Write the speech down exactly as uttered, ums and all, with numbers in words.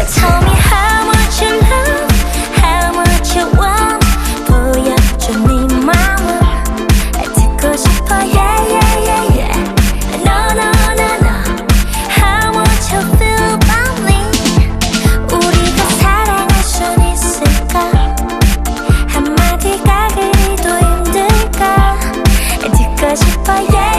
Tell me how much you love, how much you want. 보여줘 네 마음을 듣고 싶어. Yeah, yeah, yeah, yeah. No, no, no, no. How much you feel about me. 우리가 사랑할 순 있을까? 한마디가 그리도 힘들까? 듣고 싶어. Yeah.